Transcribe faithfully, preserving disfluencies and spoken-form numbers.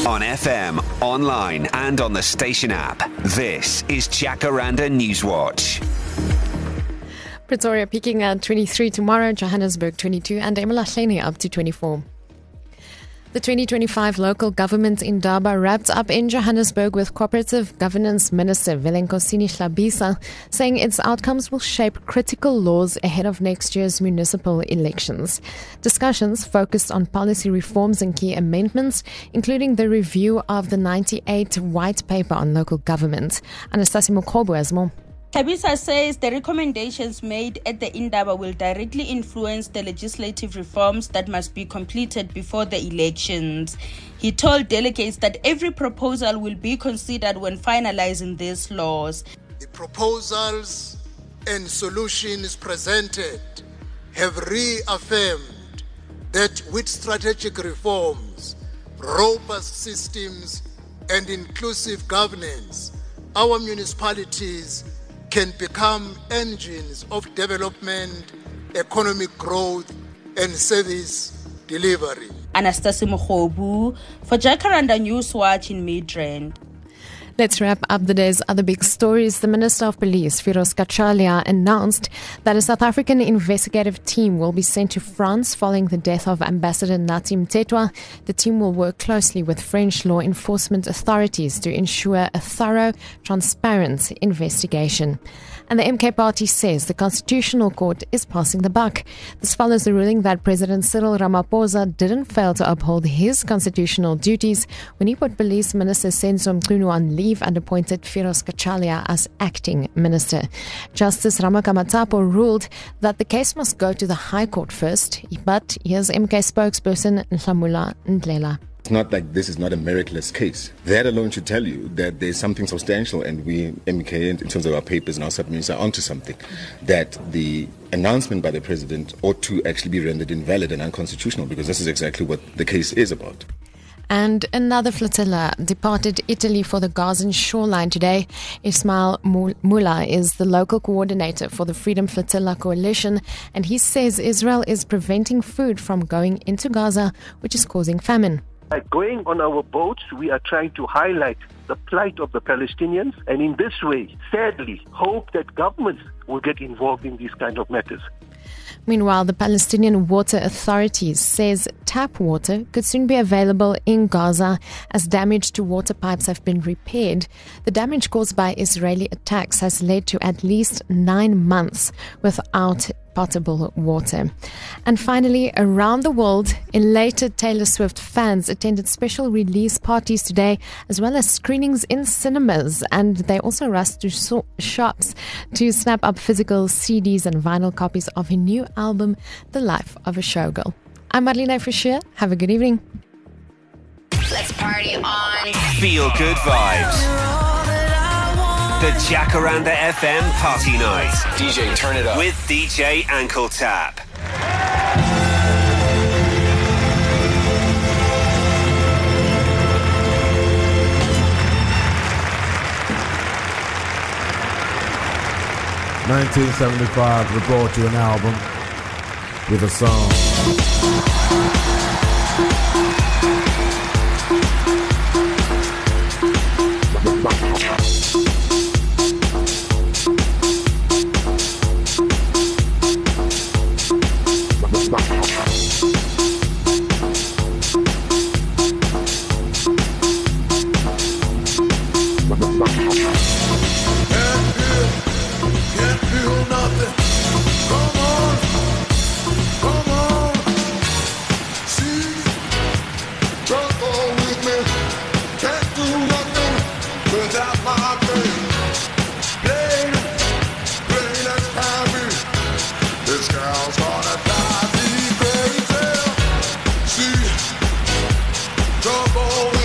On F M, online and on the station app. This is Jacaranda Newswatch. Pretoria peaking at twenty-three tomorrow, Johannesburg twenty-two, and eMalahleni up to twenty-four. The twenty twenty-five local government Indaba wrapped up in Johannesburg with Cooperative Governance Minister Velenkosini Hlabisa saying its outcomes will shape critical laws ahead of next year's municipal elections. Discussions focused on policy reforms and key amendments, including the review of the ninety-eight White Paper on Local Government. Anastasia Mokhobo has more. Hlabisa says the recommendations made at the Indaba will directly influence the legislative reforms that must be completed before the elections. He told delegates that every proposal will be considered when finalizing these laws. The proposals and solutions presented have reaffirmed that with strategic reforms, robust systems, and inclusive governance, our municipalities can become engines of development, economic growth, and service delivery. Anastasia Mokhobu for Jacaranda Newswatch in Midrand. Let's wrap up the day's other big stories. The Minister of Police, Firoz Kachalia, announced that a South African investigative team will be sent to France following the death of Ambassador Nathi Mthethwa. The team will work closely with French law enforcement authorities to ensure a thorough, transparent investigation. And the M K party says the Constitutional Court is passing the buck. This follows the ruling that President Cyril Ramaphosa didn't fail to uphold his constitutional duties when he put Police Minister Senzo Mchunu on leave and appointed Firoz Kachalia as acting minister. Justice Ramakamatsapo ruled that the case must go to the High Court first, but here's M K spokesperson Nhlamula Ndlela. It's not like this is not a meritless case. That alone should tell you that there's something substantial, and we, M K, in terms of our papers and our submissions, are onto something. That the announcement by the president ought to actually be rendered invalid and unconstitutional, because this is exactly what the case is about. And another flotilla departed Italy for the Gazan shoreline today. Ismail Mula is the local coordinator for the Freedom Flotilla Coalition, and he says Israel is preventing food from going into Gaza, which is causing famine. By going on our boats, we are trying to highlight the plight of the Palestinians, and in this way, sadly, hope that governments will get involved in these kind of matters. Meanwhile, the Palestinian Water Authorities says tap water could soon be available in Gaza as damage to water pipes have been repaired. The damage caused by Israeli attacks has led to at least nine months without potable water. And finally, around the world, elated Taylor Swift fans attended special release parties today, as well as screenings in cinemas, and they also rushed to so- shops to snap up physical C Ds and vinyl copies of her new album, The Life of a Showgirl. I'm Marlene Fischer. Have a good evening. Let's party on. Feel good vibes. The Jacaranda F M Party Night. D J, turn it up. With D J Ankle Tap. nineteen seventy-five, we brought you an album with a song